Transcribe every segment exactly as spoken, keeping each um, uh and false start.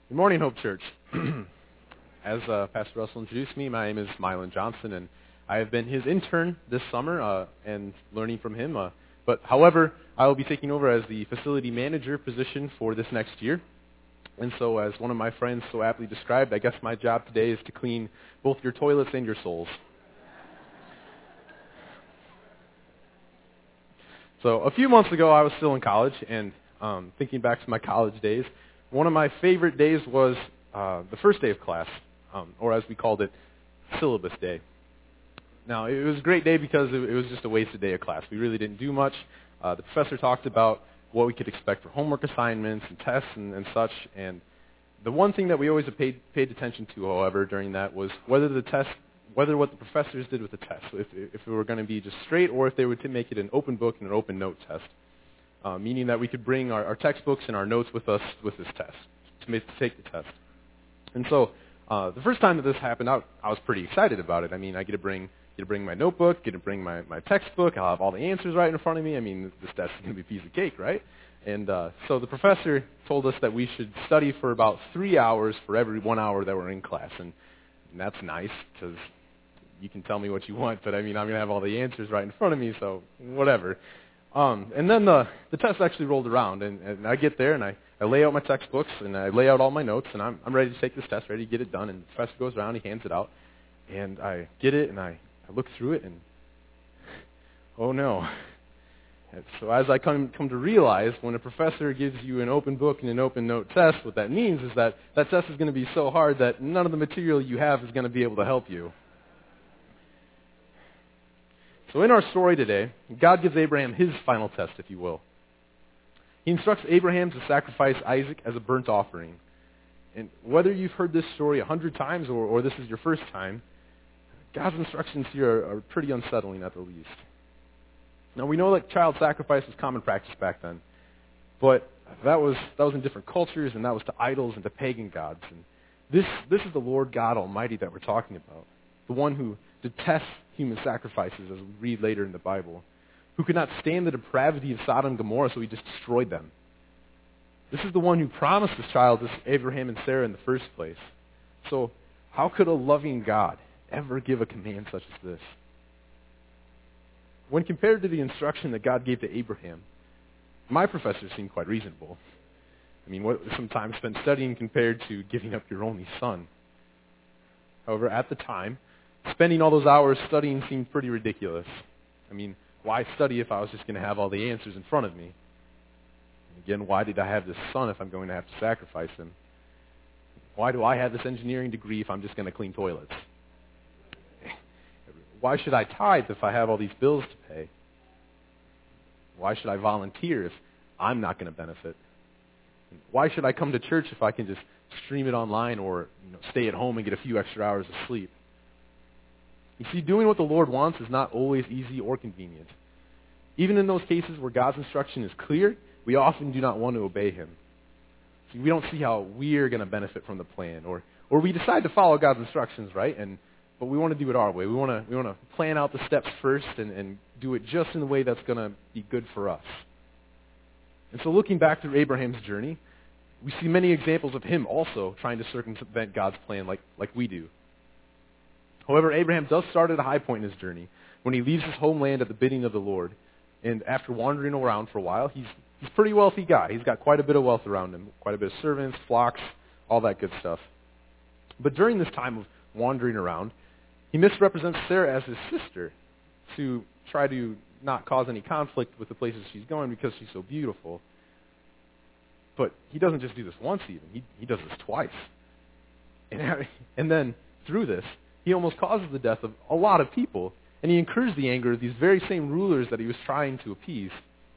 Good morning, Hope Church. As uh, Pastor Russell introduced me, my name is Mylan Johnson, and I have been his intern this summer uh, and learning from him. Uh, but however, I will be taking over as the facility manager position for this next year. And so, as one of my friends so aptly described, I guess my job today is to clean both your toilets and your souls. So a few months ago, I was still in college, and um, thinking back to my college days, one of my favorite days was uh, the first day of class, um, or as we called it, syllabus day. Now, it was a great day because it, it was just a wasted day of class. We really didn't do much. Uh, the professor talked about what we could expect for homework assignments and tests and, and such, and the one thing that we always paid, paid attention to, however, during that was whether the test, whether what the professors did with the test, if, if it were going to be just straight or if they would make it an open book and an open note test. Uh, meaning that we could bring our, our textbooks and our notes with us with this test, to, make, to take the test. And so uh, the first time that this happened, I, I was pretty excited about it. I mean, I get to bring get to bring my notebook, get to bring my, my textbook. I'll have all the answers right in front of me. I mean, this test is going to be a piece of cake, right? And uh, so the professor told us that we should study for about three hours for every one hour that we're in class. And, and that's nice because you can tell me what you want, but I mean, I'm going to have all the answers right in front of me, so whatever. Um, and then the, the test actually rolled around, and, and I get there, and I, I lay out my textbooks, and I lay out all my notes, and I'm, I'm ready to take this test, ready to get it done, and the professor goes around, he hands it out, and I get it, and I, I look through it, and oh no. And so as I come, come to realize, when a professor gives you an open book and an open note test, what that means is that that test is going to be so hard that none of the material you have is going to be able to help you. So in our story today, God gives Abraham his final test, if you will. He instructs Abraham to sacrifice Isaac as a burnt offering. And whether you've heard this story a hundred times or, or this is your first time, God's instructions here are, are pretty unsettling at the least. Now we know that child sacrifice was common practice back then, but that was that was in different cultures, and that was to idols and to pagan gods. And this this is the Lord God Almighty that we're talking about, the one who detests human sacrifices, as we read later in the Bible, who could not stand the depravity of Sodom and Gomorrah, so he just destroyed them. This is the one who promised this child to Abraham and Sarah in the first place. So how could a loving God ever give a command such as this? When compared to the instruction that God gave to Abraham, my professors seem quite reasonable. I mean, what some time spent studying compared to giving up your only son. However, at the time, spending all those hours studying seemed pretty ridiculous. I mean, why study if I was just going to have all the answers in front of me? And again, why did I have this son if I'm going to have to sacrifice him? Why do I have this engineering degree if I'm just going to clean toilets? Why should I tithe if I have all these bills to pay? Why should I volunteer if I'm not going to benefit? Why should I come to church if I can just stream it online or you know, stay at home and get a few extra hours of sleep? You see, doing what the Lord wants is not always easy or convenient. Even in those cases where God's instruction is clear, we often do not want to obey him. See, we don't see how we're going to benefit from the plan, or or we decide to follow God's instructions, right? And but we want to do it our way. We want to we want to plan out the steps first and, and do it just in the way that's going to be good for us. And so looking back through Abraham's journey, we see many examples of him also trying to circumvent God's plan like, like we do. However, Abraham does start at a high point in his journey when he leaves his homeland at the bidding of the Lord. And after wandering around for a while, he's he's a pretty wealthy guy. He's got quite a bit of wealth around him, quite a bit of servants, flocks, all that good stuff. But during this time of wandering around, he misrepresents Sarah as his sister to try to not cause any conflict with the places she's going because she's so beautiful. But he doesn't just do this once even. He, he does this twice. And, and then through this, he almost causes the death of a lot of people, and he incurs the anger of these very same rulers that he was trying to appease.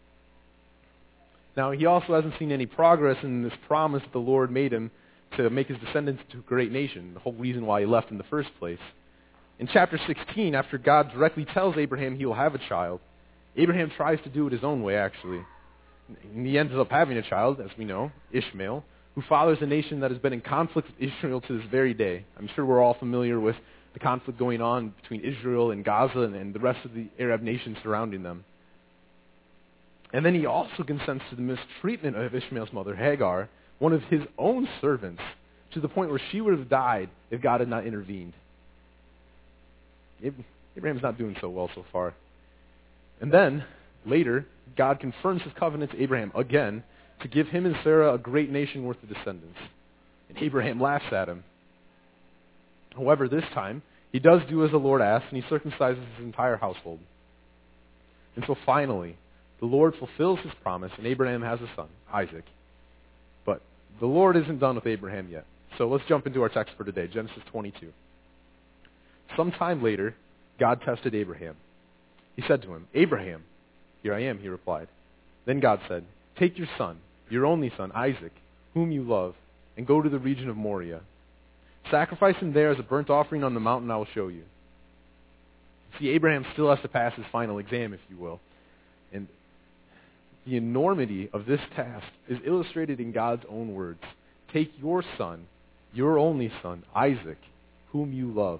Now, he also hasn't seen any progress in this promise that the Lord made him to make his descendants into a great nation, the whole reason why he left in the first place. In chapter sixteen, after God directly tells Abraham he will have a child, Abraham tries to do it his own way, actually. And he ends up having a child, as we know, Ishmael, who fathers a nation that has been in conflict with Israel to this very day. I'm sure we're all familiar with the conflict going on between Israel and Gaza and, and the rest of the Arab nations surrounding them. And then he also consents to the mistreatment of Ishmael's mother, Hagar, one of his own servants, to the point where she would have died if God had not intervened. Abraham's not doing so well so far. And then, later, God confirms his covenant to Abraham again to give him and Sarah a great nation worth of descendants. And Abraham laughs at him. However, this time, he does do as the Lord asks, and he circumcises his entire household. And so finally, the Lord fulfills his promise, and Abraham has a son, Isaac. But the Lord isn't done with Abraham yet. So let's jump into our text for today, Genesis twenty-two. Sometime later, God tested Abraham. He said to him, "Abraham." "Here I am," he replied. Then God said, "Take your son, your only son, Isaac, whom you love, and go to the region of Moriah. Sacrifice him there as a burnt offering on the mountain I will show you." See, Abraham still has to pass his final exam, if you will. And the enormity of this task is illustrated in God's own words. Take your son, your only son, Isaac, whom you love.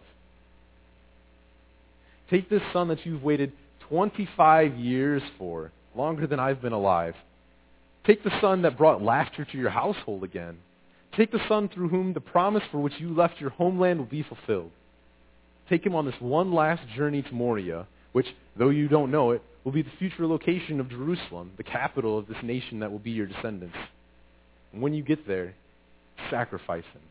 Take this son that you've waited twenty-five years for, longer than I've been alive. Take the son that brought laughter to your household again. Take the son through whom the promise for which you left your homeland will be fulfilled. Take him on this one last journey to Moriah, which, though you don't know it, will be the future location of Jerusalem, the capital of this nation that will be your descendants. And when you get there, sacrifice him.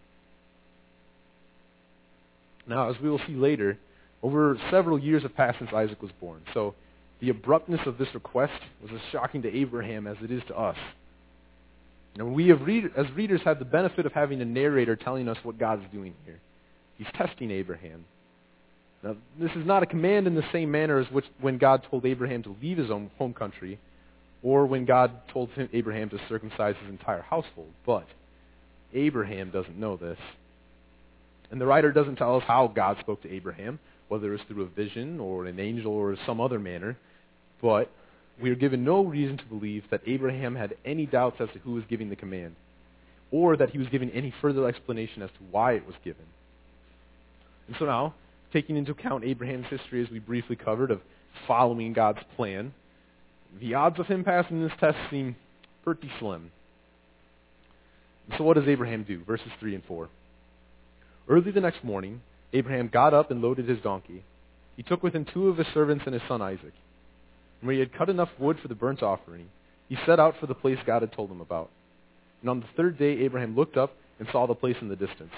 Now, as we will see later, over several years have passed since Isaac was born. So the abruptness of this request was as shocking to Abraham as it is to us. And we, have read, as readers, have the benefit of having a narrator telling us what God's doing here. He's testing Abraham. Now, this is not a command in the same manner as which, when God told Abraham to leave his own home country, or when God told him, Abraham to circumcise his entire household. But Abraham doesn't know this. And the writer doesn't tell us how God spoke to Abraham, whether it was through a vision or an angel or some other manner. But we are given no reason to believe that Abraham had any doubts as to who was giving the command, or that he was given any further explanation as to why it was given. And so now, taking into account Abraham's history, as we briefly covered, of following God's plan, the odds of him passing this test seem pretty slim. So what does Abraham do? Verses three and four. Early the next morning, Abraham got up and loaded his donkey. He took with him two of his servants and his son Isaac. And when he had cut enough wood for the burnt offering, he set out for the place God had told him about. And on the third day, Abraham looked up and saw the place in the distance.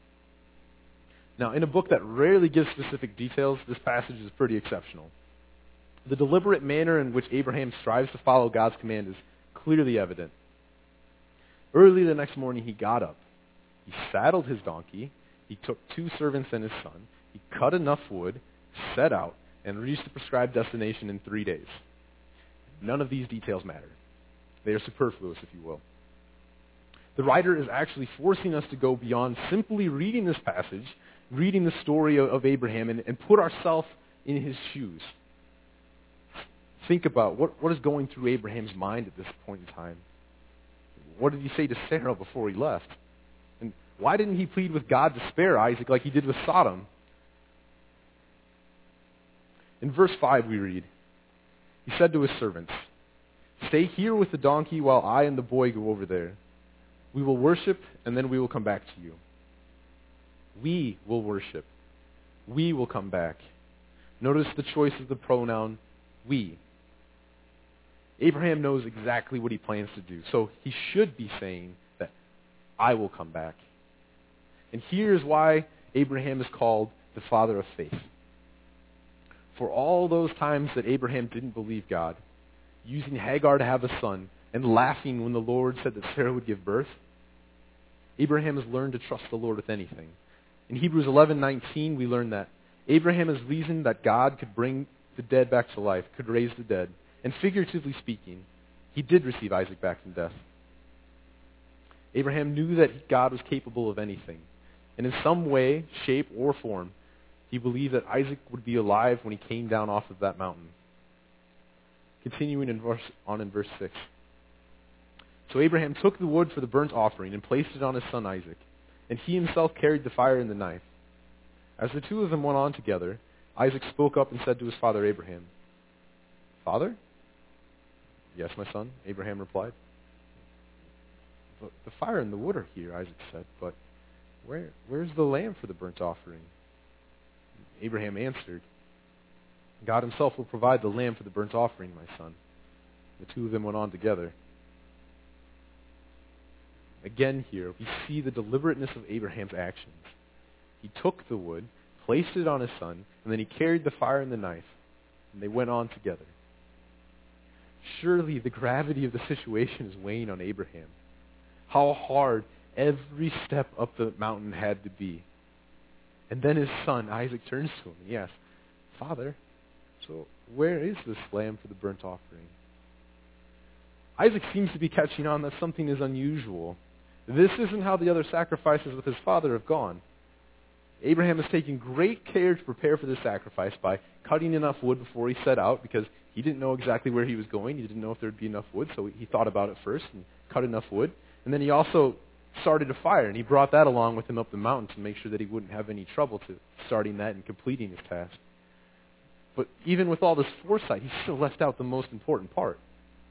Now, in a book that rarely gives specific details, this passage is pretty exceptional. The deliberate manner in which Abraham strives to follow God's command is clearly evident. Early the next morning, he got up. He saddled his donkey. He took two servants and his son. He cut enough wood, set out, and reached the prescribed destination in three days. None of these details matter. They are superfluous, if you will. The writer is actually forcing us to go beyond simply reading this passage, reading the story of, of Abraham, and, and put ourselves in his shoes. Think about what, what is going through Abraham's mind at this point in time. What did he say to Sarah before he left? And why didn't he plead with God to spare Isaac like he did with Sodom? In verse five we read, he said to his servants, "Stay here with the donkey while I and the boy go over there. We will worship, and then we will come back to you." We will worship. We will come back. Notice the choice of the pronoun we. Abraham knows exactly what he plans to do, so he should be saying that I will come back. And here's why Abraham is called the father of faith. For all those times that Abraham didn't believe God, using Hagar to have a son, and laughing when the Lord said that Sarah would give birth, Abraham has learned to trust the Lord with anything. In Hebrews eleven nineteen, we learn that Abraham has reasoned that God could bring the dead back to life, could raise the dead. And figuratively speaking, he did receive Isaac back from death. Abraham knew that God was capable of anything. And in some way, shape, or form, he believed that Isaac would be alive when he came down off of that mountain. Continuing in verse, on in verse six. So Abraham took the wood for the burnt offering and placed it on his son Isaac, and he himself carried the fire and the knife. As the two of them went on together, Isaac spoke up and said to his father Abraham, "Father?" "Yes, my son," Abraham replied. "But the fire and the wood are here," Isaac said, "but Where, where's the lamb for the burnt offering? Abraham answered, God himself will provide the lamb for the burnt offering, my son. The two of them went on together. Again here, we see the deliberateness of Abraham's actions. He took the wood, placed it on his son, and then he carried the fire and the knife, and they went on together. Surely the gravity of the situation is weighing on Abraham. How hard every step up the mountain had to be. And then his son, Isaac, turns to him and he asks, Father, so where is this lamb for the burnt offering? Isaac seems to be catching on that something is unusual. This isn't how the other sacrifices with his father have gone. Abraham is taking great care to prepare for this sacrifice by cutting enough wood before he set out, because he didn't know exactly where he was going. He didn't know if there would be enough wood, so he thought about it first and cut enough wood. And then he also started a fire, and he brought that along with him up the mountain to make sure that he wouldn't have any trouble to starting that and completing his task. But even with all this foresight, he still left out the most important part.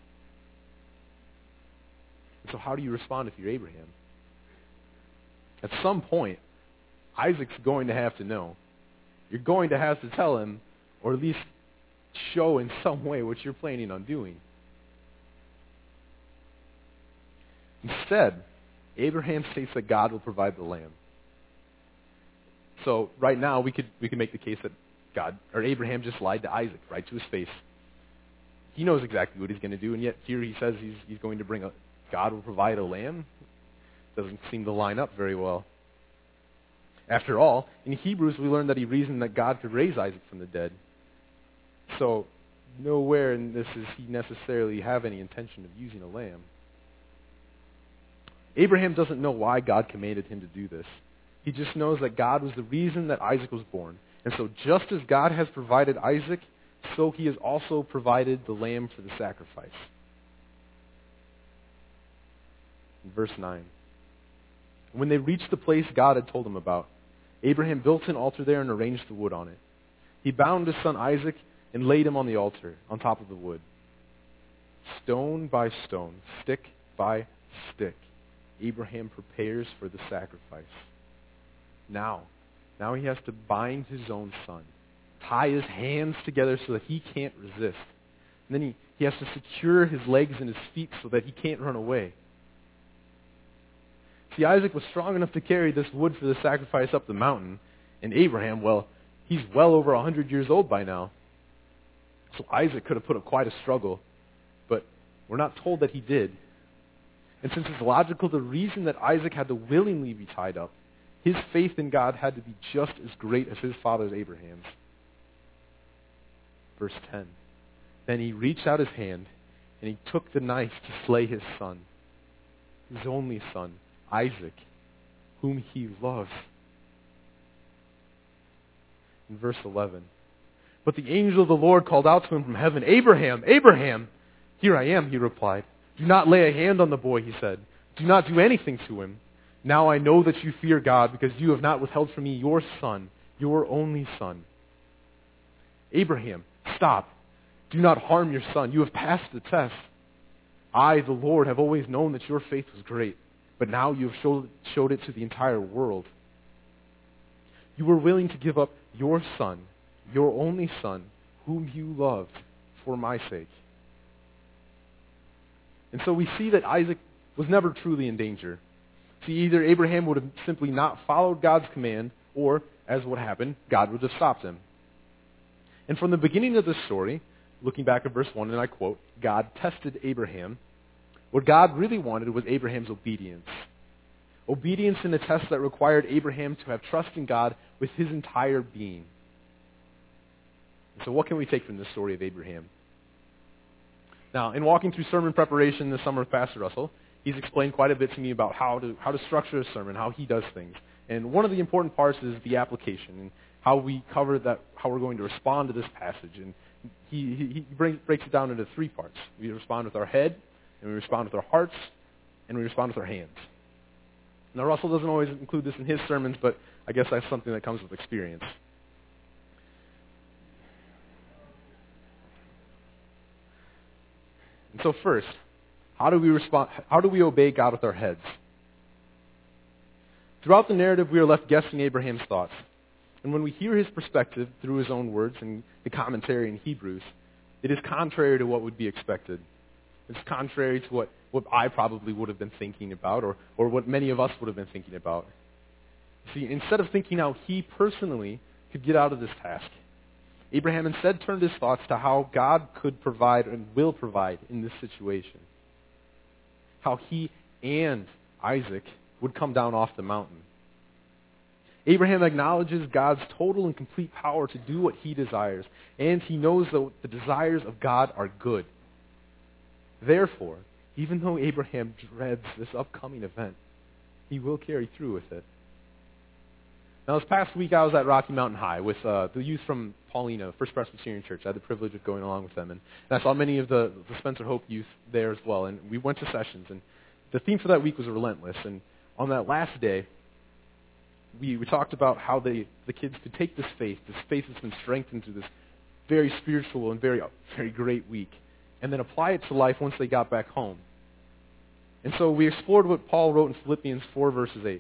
And so how do you respond if you're Abraham? At some point, Isaac's going to have to know. You're going to have to tell him, or at least show in some way what you're planning on doing. Instead, Abraham states that God will provide the lamb. So right now we could we could make the case that God or Abraham just lied to Isaac right to his face. He knows exactly what he's going to do, and yet here he says he's he's going to bring a God will provide a lamb. Doesn't seem to line up very well. After all, in Hebrews we learn that he reasoned that God could raise Isaac from the dead. So nowhere in this does he necessarily have any intention of using a lamb. Abraham doesn't know why God commanded him to do this. He just knows that God was the reason that Isaac was born. And so just as God has provided Isaac, so he has also provided the lamb for the sacrifice. In verse nine. When they reached the place God had told him about, Abraham built an altar there and arranged the wood on it. He bound his son Isaac and laid him on the altar, on top of the wood. Stone by stone, stick by stick, Abraham prepares for the sacrifice. Now, now he has to bind his own son, tie his hands together so that he can't resist. And then he, he has to secure his legs and his feet so that he can't run away. See, Isaac was strong enough to carry this wood for the sacrifice up the mountain, and Abraham, well, he's well over one hundred years old by now. So Isaac could have put up quite a struggle, but we're not told that he did. And since it's logical, the reason that Isaac had to willingly be tied up, his faith in God had to be just as great as his father's Abraham's. Verse ten. Then he reached out his hand, and he took the knife to slay his son, his only son, Isaac, whom he loves. In verse eleven. But the angel of the Lord called out to him from heaven, Abraham, Abraham! Here I am, he replied. Do not lay a hand on the boy, he said. Do not do anything to him. Now I know that you fear God, because you have not withheld from me your son, your only son. Abraham, stop. Do not harm your son. You have passed the test. I, the Lord, have always known that your faith was great, but now you have showed, showed it to the entire world. You were willing to give up your son, your only son, whom you loved, for my sake. And so we see that Isaac was never truly in danger. See, either Abraham would have simply not followed God's command, or, as what happened, God would have stopped him. And from the beginning of this story, looking back at verse one, and I quote, God tested Abraham. What God really wanted was Abraham's obedience. Obedience in a test that required Abraham to have trust in God with his entire being. And so what can we take from this story of Abraham? Now, in walking through sermon preparation this summer with Pastor Russell, he's explained quite a bit to me about how to how to structure a sermon, how he does things. And one of the important parts is the application and how we cover that, how we're going to respond to this passage. And he, he, he brings, breaks it down into three parts. We respond with our head, and we respond with our hearts, and we respond with our hands. Now, Russell doesn't always include this in his sermons, but I guess that's something that comes with experience. And so first, how do we respond? How do we obey God with our heads? Throughout the narrative, we are left guessing Abraham's thoughts. And when we hear his perspective through his own words and the commentary in Hebrews, it is contrary to what would be expected. It's contrary to what, what I probably would have been thinking about or, or what many of us would have been thinking about. See, instead of thinking how he personally could get out of this task, Abraham instead turned his thoughts to how God could provide and will provide in this situation. How he and Isaac would come down off the mountain. Abraham acknowledges God's total and complete power to do what he desires, and he knows that the desires of God are good. Therefore, even though Abraham dreads this upcoming event, he will carry through with it. Now, this past week, I was at Rocky Mountain High with uh, the youth from Paulina, First Presbyterian Church. I had the privilege of going along with them, and, and I saw many of the, the Spencer Hope youth there as well, and we went to sessions, and the theme for that week was relentless, and on that last day, we, we talked about how they, the kids could take this faith, this faith that's been strengthened through this very spiritual and very, very great week, and then apply it to life once they got back home. And so we explored what Paul wrote in Philippians four, verses eight.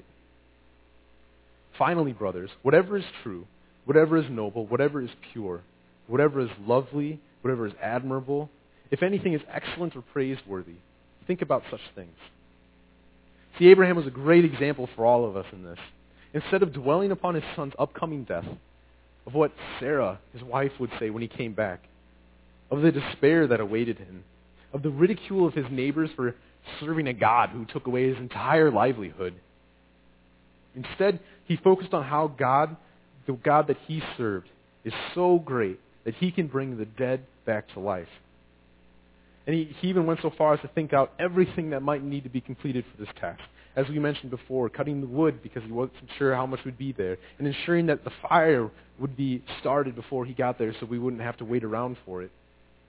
Finally, brothers, whatever is true, whatever is noble, whatever is pure, whatever is lovely, whatever is admirable, if anything is excellent or praiseworthy, think about such things. See, Abraham was a great example for all of us in this. Instead of dwelling upon his son's upcoming death, of what Sarah, his wife, would say when he came back, of the despair that awaited him, of the ridicule of his neighbors for serving a God who took away his entire livelihood, instead, he focused on how God, the God that he served, is so great that he can bring the dead back to life. And he, he even went so far as to think out everything that might need to be completed for this task. As we mentioned before, cutting the wood because he wasn't sure how much would be there, and ensuring that the fire would be started before he got there so we wouldn't have to wait around for it.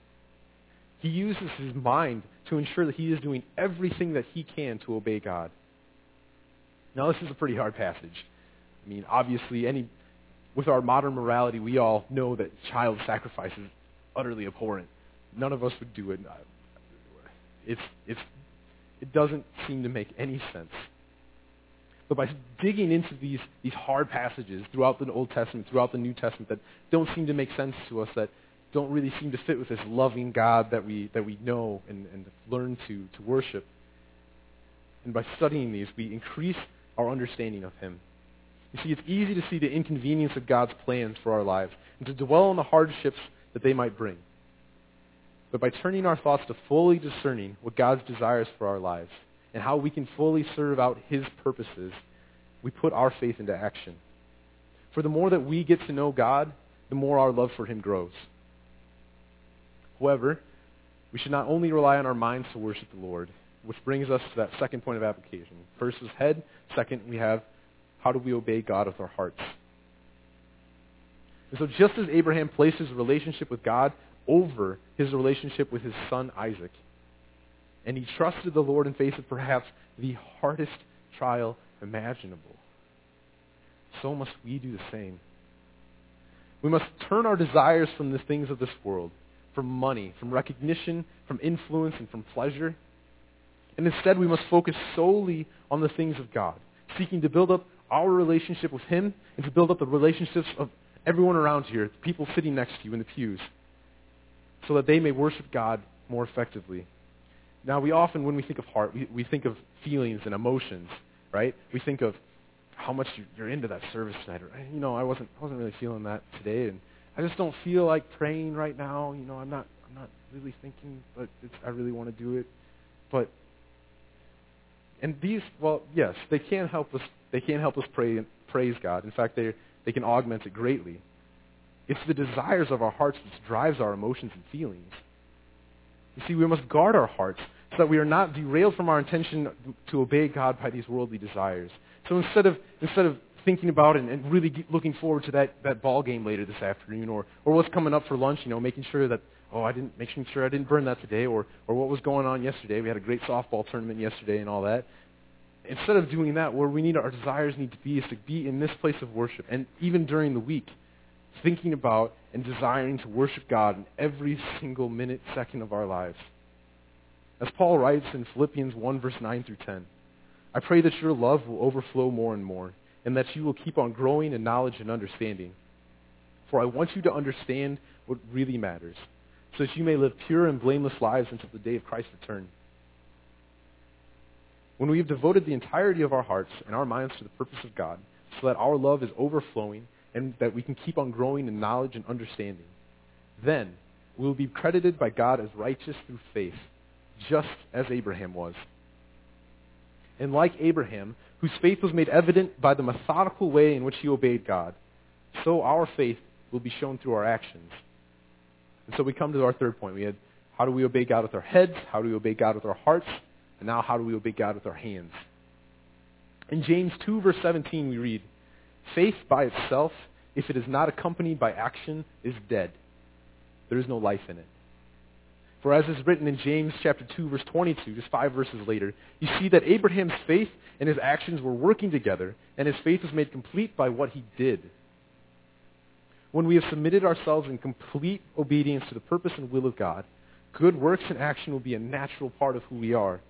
He uses his mind to ensure that he is doing everything that he can to obey God. Now, this is a pretty hard passage. I mean, obviously, any with our modern morality, we all know that child sacrifice is utterly abhorrent. None of us would do it. It's, it's, it doesn't seem to make any sense. But by digging into these, these hard passages throughout the Old Testament, throughout the New Testament, that don't seem to make sense to us, that don't really seem to fit with this loving God that we, that we know and, and learn to, to worship, and by studying these, we increase our understanding of him. You see, it's easy to see the inconvenience of God's plans for our lives and to dwell on the hardships that they might bring. But by turning our thoughts to fully discerning what God's desires for our lives and how we can fully serve out his purposes, we put our faith into action. For the more that we get to know God, the more our love for him grows. However, we should not only rely on our minds to worship the Lord, which brings us to that second point of application. First is head. Second, we have how do we obey God with our hearts. And so just as Abraham placed his relationship with God over his relationship with his son Isaac, and he trusted the Lord in face of perhaps the hardest trial imaginable, so must we do the same. We must turn our desires from the things of this world, from money, from recognition, from influence, and from pleasure. And instead, we must focus solely on the things of God, seeking to build up our relationship with him and to build up the relationships of everyone around here, the people sitting next to you in the pews, so that they may worship God more effectively. Now, we often, when we think of heart, we, we think of feelings and emotions, right? We think of how much you're into that service tonight. Or, you know, I wasn't, I wasn't really feeling that today, and I just don't feel like praying right now. You know, I'm not, I'm not really thinking, but it's, I really want to do it. But, and these, well, yes, they can help us. They can help us pray and praise God. In fact, they they can augment it greatly. It's the desires of our hearts which drives our emotions and feelings. You see, we must guard our hearts so that we are not derailed from our intention to obey God by these worldly desires. So instead of instead of thinking about and, and really looking forward to that, that ball game later this afternoon, or or what's coming up for lunch, you know, making sure that oh I didn't making sure I didn't burn that today, or or what was going on yesterday. We had a great softball tournament yesterday and all that. Instead of doing that, where we need our desires need to be is to be in this place of worship, and even during the week, thinking about and desiring to worship God in every single minute, second of our lives. As Paul writes in Philippians one, verse nine through ten, I pray that your love will overflow more and more, and that you will keep on growing in knowledge and understanding. For I want you to understand what really matters, so that you may live pure and blameless lives until the day of Christ's return. When we have devoted the entirety of our hearts and our minds to the purpose of God, so that our love is overflowing and that we can keep on growing in knowledge and understanding, then we will be credited by God as righteous through faith, just as Abraham was. And like Abraham, whose faith was made evident by the methodical way in which he obeyed God, so our faith will be shown through our actions. And so we come to our third point. We had, how do we obey God with our heads? How do we obey God with our hearts? And now, how do we obey God with our hands? In James two, verse seventeen, we read, faith by itself, if it is not accompanied by action, is dead. There is no life in it. For as is written in James chapter two, verse twenty-two, just five verses later, you see that Abraham's faith and his actions were working together, and his faith was made complete by what he did. When we have submitted ourselves in complete obedience to the purpose and will of God, good works and action will be a natural part of who we are.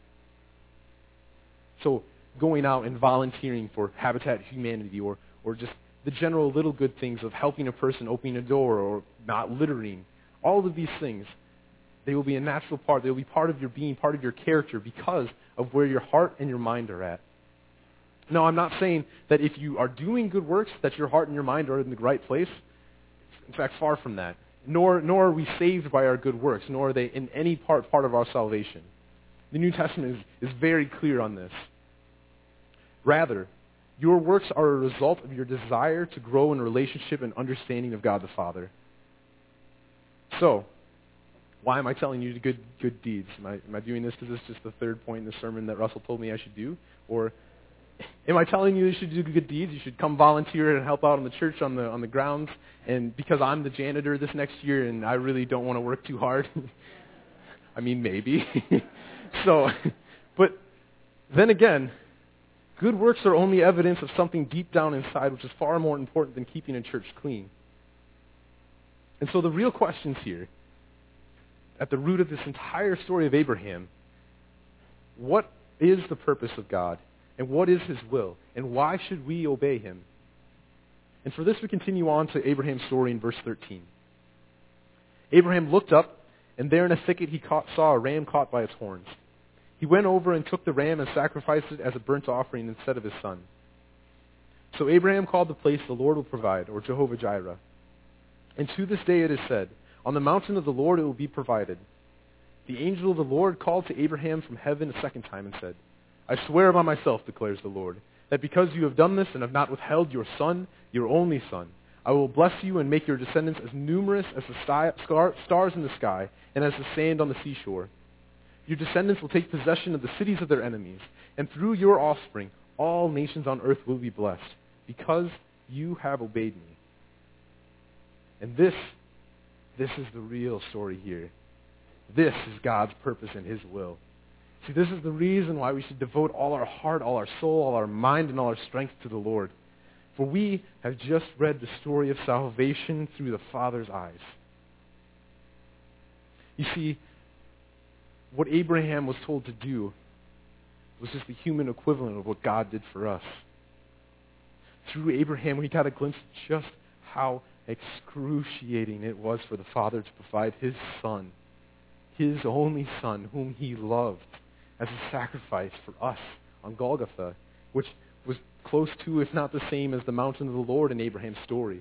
So going out and volunteering for Habitat Humanity, or, or just the general little good things of helping a person opening a door or not littering, all of these things, they will be a natural part. They will be part of your being, part of your character, because of where your heart and your mind are at. Now, I'm not saying that if you are doing good works, that your heart and your mind are in the right place. In fact, far from that. Nor, nor are we saved by our good works, nor are they in any part part of our salvation. The New Testament is, is very clear on this. Rather, your works are a result of your desire to grow in relationship and understanding of God the Father. So, why am I telling you to good good deeds? Am I, am I doing this because this is just the third point in the sermon that Russell told me I should do? Or am I telling you you should do good deeds? You should come volunteer and help out in the church on the on the grounds, and because I'm the janitor this next year and I really don't want to work too hard. I mean, maybe. so, but then again, good works are only evidence of something deep down inside, which is far more important than keeping a church clean. And so the real questions here, at the root of this entire story of Abraham, what is the purpose of God? And what is his will? And why should we obey him? And for this we continue on to Abraham's story in verse thirteen. Abraham looked up, and there in a thicket he caught, saw a ram caught by its horns. He went over and took the ram and sacrificed it as a burnt offering instead of his son. So Abraham called the place the Lord will provide, or Jehovah Jireh. And to this day it is said, on the mountain of the Lord it will be provided. The angel of the Lord called to Abraham from heaven a second time and said, I swear by myself, declares the Lord, that because you have done this and have not withheld your son, your only son, I will bless you and make your descendants as numerous as the sti- stars in the sky and as the sand on the seashore. Your descendants will take possession of the cities of their enemies, and through your offspring all nations on earth will be blessed, because you have obeyed me. And this, this is the real story here. This is God's purpose and his will. See, this is the reason why we should devote all our heart, all our soul, all our mind, and all our strength to the Lord. For we have just read the story of salvation through the Father's eyes. You see, what Abraham was told to do was just the human equivalent of what God did for us. Through Abraham, we got a glimpse of just how excruciating it was for the Father to provide his son, his only son, whom he loved, as a sacrifice for us on Golgotha, which was close to, if not the same, as the mountain of the Lord in Abraham's story.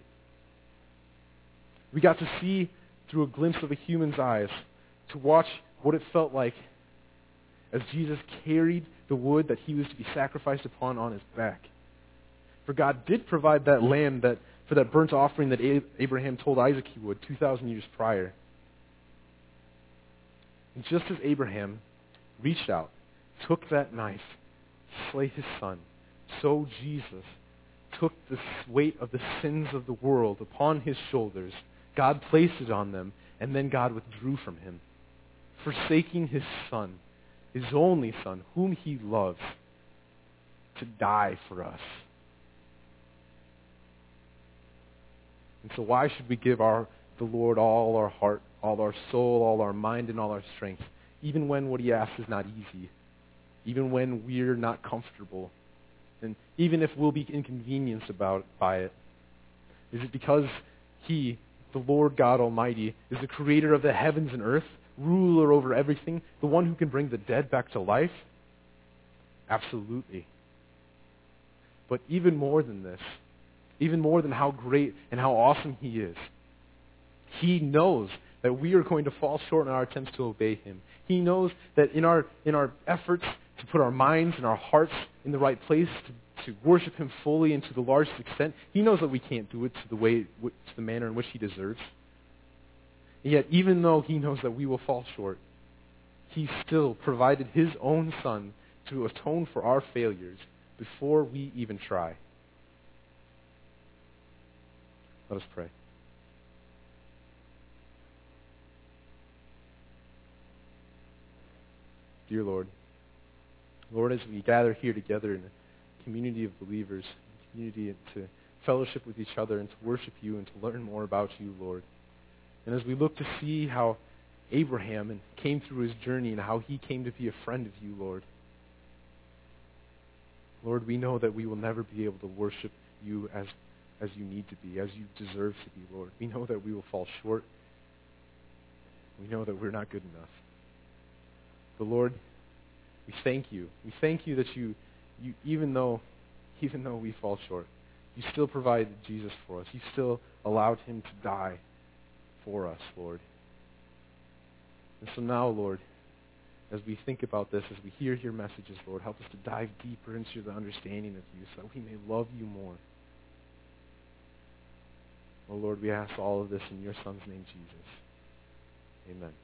We got to see through a glimpse of a human's eyes, to watch what it felt like as Jesus carried the wood that he was to be sacrificed upon on his back. For God did provide that lamb that for that burnt offering that Abraham told Isaac he would two thousand years prior. And just as Abraham reached out, took that knife, slay his son, so Jesus took the weight of the sins of the world upon his shoulders. God placed it on them, and then God withdrew from him, forsaking his son, his only son, whom he loves, to die for us. And so why should we give our the Lord all our heart, all our soul, all our mind, and all our strength, even when what he asks is not easy? even when we're not comfortable, and even if we'll be inconvenienced about by it? Is it because he, the Lord God Almighty, is the creator of the heavens and earth, ruler over everything, the one who can bring the dead back to life? Absolutely. But even more than this, even more than how great and how awesome he is, he knows that we are going to fall short in our attempts to obey him. He knows that in our in our efforts to put our minds and our hearts in the right place, to, to worship him fully and to the largest extent, he knows that we can't do it to the way, to the manner in which he deserves. And yet, even though he knows that we will fall short, he still provided his own Son to atone for our failures before we even try. Let us pray. Dear Lord, Lord, as we gather here together in a community of believers, a community to fellowship with each other and to worship you and to learn more about you, Lord, and as we look to see how Abraham and came through his journey and how he came to be a friend of you, Lord, Lord, we know that we will never be able to worship you as, as you need to be, as you deserve to be, Lord. We know that we will fall short. We know that we're not good enough. But Lord, we thank you. We thank you that you, you even though, even though we fall short, you still provided Jesus for us. You still allowed him to die for us, Lord. And so now, Lord, as we think about this, as we hear your messages, Lord, help us to dive deeper into the understanding of you so that we may love you more. Oh, Lord, we ask all of this in your Son's name, Jesus. Amen.